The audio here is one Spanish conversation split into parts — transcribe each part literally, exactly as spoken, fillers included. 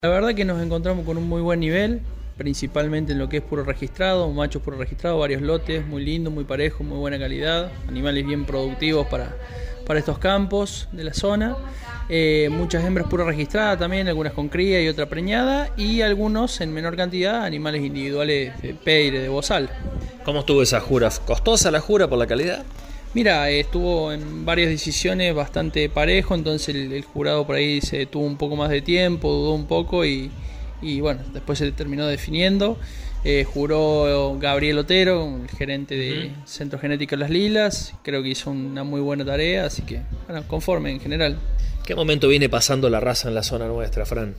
La verdad que nos encontramos con un muy buen nivel, principalmente en lo que es puro registrado, machos puro registrado, varios lotes, muy lindo, muy parejo, muy buena calidad, animales bien productivos para, para estos campos de la zona, eh, muchas hembras puro registradas también, algunas con cría y otra preñada, y algunos en menor cantidad, animales individuales de peire, de bozal. ¿Cómo estuvo esa jura? ¿Costosa la jura por la calidad? Mira, estuvo en varias decisiones bastante parejo, entonces el, el jurado por ahí se tuvo un poco más de tiempo, dudó un poco y, y bueno, después se terminó definiendo. Eh, juró Gabriel Otero, el gerente de uh-huh. Centro Genético Las Lilas, creo que hizo una muy buena tarea, así que bueno, conforme en general. ¿Qué momento viene pasando la raza en la zona nuestra, Fran?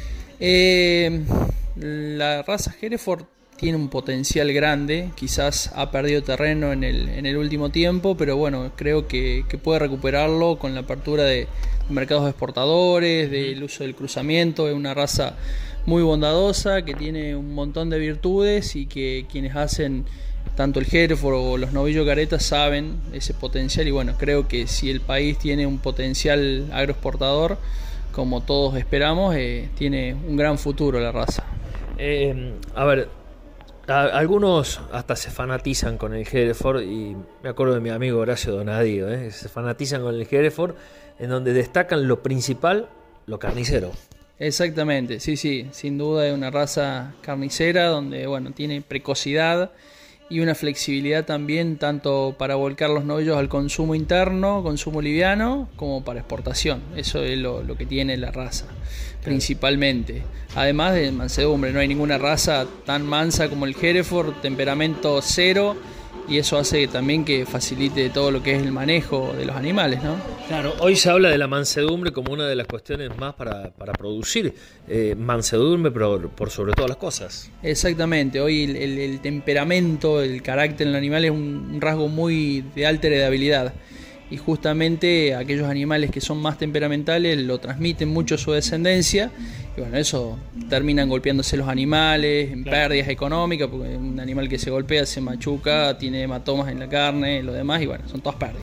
Eh, la raza Hereford tiene un potencial grande, quizás ha perdido terreno en el, en el último tiempo, pero bueno, creo que, que puede recuperarlo con la apertura de mercados exportadores, del uso del cruzamiento. Es una raza muy bondadosa, que tiene un montón de virtudes y que quienes hacen tanto el Hereford o los novillos caretas saben ese potencial, y bueno, creo que si el país tiene un potencial agroexportador, como todos esperamos, eh, tiene un gran futuro la raza. Eh, a ver, algunos hasta se fanatizan con el Hereford, y me acuerdo de mi amigo Horacio Donadío, ¿eh? se fanatizan con el Hereford, en donde destacan lo principal, lo carnicero. Exactamente, sí, sí, sin duda es una raza carnicera donde bueno, tiene precocidad y una flexibilidad también, tanto para volcar los novillos al consumo interno, consumo liviano, como para exportación. Eso es lo, lo que tiene la raza, principalmente. Además de mansedumbre, no hay ninguna raza tan mansa como el Hereford, temperamento cero, y eso hace también que facilite todo lo que es el manejo de los animales, ¿no? Claro, hoy se habla de la mansedumbre como una de las cuestiones más para, para producir eh, mansedumbre, pero por sobre todas las cosas. Exactamente, hoy el, el, el temperamento, el carácter en el animal es un, un rasgo muy de alta heredabilidad, y justamente aquellos animales que son más temperamentales lo transmiten mucho a su descendencia, y bueno, eso terminan golpeándose los animales, en claro. pérdidas económicas, porque un animal que se golpea se machuca, tiene hematomas en la carne, lo demás, y bueno, son todas pérdidas.